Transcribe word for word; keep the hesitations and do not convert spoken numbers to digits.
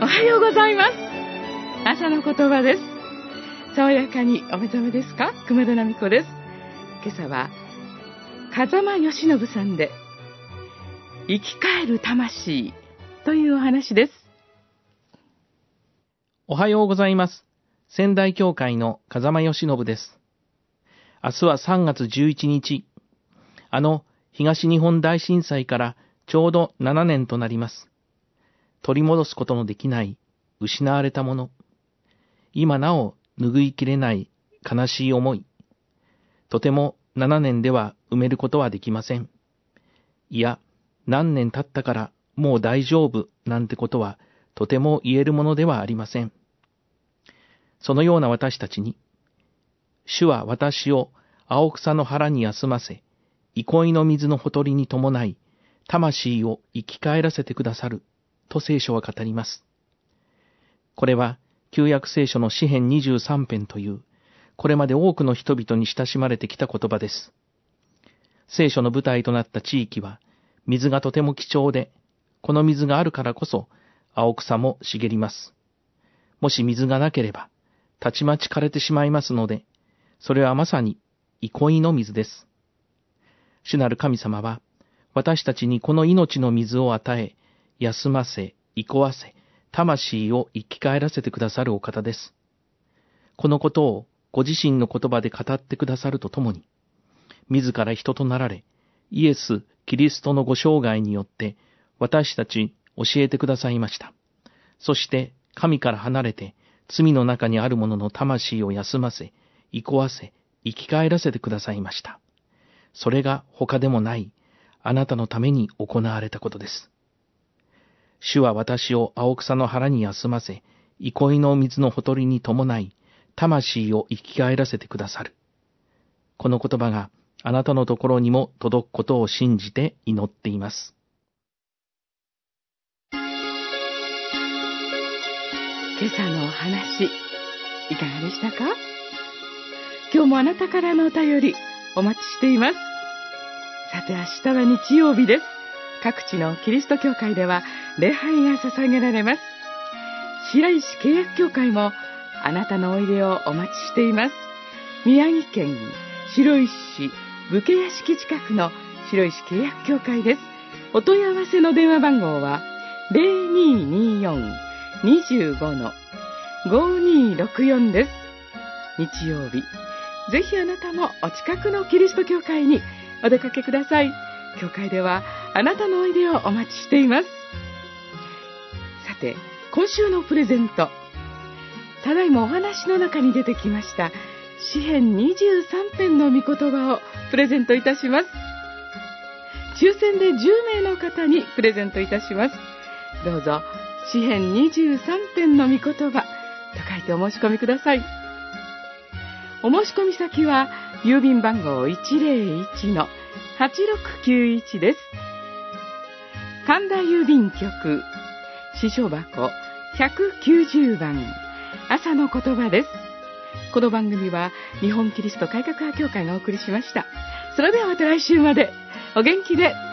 はようございます。朝の言葉です。爽やかにお目覚めですか？熊田奈美子です。今朝は風間義信さんで生き返る魂というお話です。 おはようございます。仙台教会の風間義信です。明日はさんがつじゅういちにち、あの東日本大震災からちょうどななねんとなります。取り戻すことのできない失われたもの、今なお拭いきれない悲しい思い、とてもななねんでは埋めることはできません。いや、何年経ったからもう大丈夫なんてことはとても言えるものではありません。そのような私たちに、主は私を青草の腹に休ませ、憩いの水のほとりに伴い、魂を生き返らせてくださる、と聖書は語ります。これは、旧約聖書の詩編にじゅうさんぺんという、これまで多くの人々に親しまれてきた言葉です。聖書の舞台となった地域は、水がとても貴重で、この水があるからこそ、青草も茂ります。もし水がなければ、たちまち枯れてしまいますので、それはまさに憩いの水です。主なる神様は、私たちにこの命の水を与え、休ませ、憩わせ、魂を生き返らせてくださるお方です。このことをご自身の言葉で語ってくださるとともに、自ら人となられ、イエス・キリストのご生涯によって私たちに教えてくださいました。そして神から離れて罪の中にある者の魂を休ませ、憩わせ、生き返らせてくださいました。それが他でもないあなたのために行われたことです。主は私を青草の腹に休ませ、憩いの水のほとりに伴い、魂を生き返らせてくださる。この言葉があなたのところにも届くことを信じて祈っています。 今朝のお話、いかがでしたか？今日もあなたからのお便りお待ちしています。さて明日は日曜日です。各地のキリスト教会では礼拝が捧げられます。白石契約教会もあなたのおいでをお待ちしています。宮城県白石市武家屋敷近くの白石契約教会です。お問い合わせの電話番号は ゼロにーにーよん にじゅうご のごにーろくよん です。日曜日、ぜひあなたもお近くのキリスト教会にお出かけください。教会ではあなたのおいでをお待ちしています。さて、今週のプレゼント、ただいまお話の中に出てきました詩編にじゅうさんぺんの御言葉をプレゼントいたします。抽選でじゅうめいの方にプレゼントいたします。どうぞ詩編にじゅうさんぺんの御言葉と書いてお申し込みください。お申し込み先は郵便番号 いちぜろいちのはちろくきゅういち です。神田郵便局支所箱ひゃくきゅうじゅうばん、朝の言葉です。この番組は日本キリスト改革派教会がお送りしました。それではまた来週までお元気で。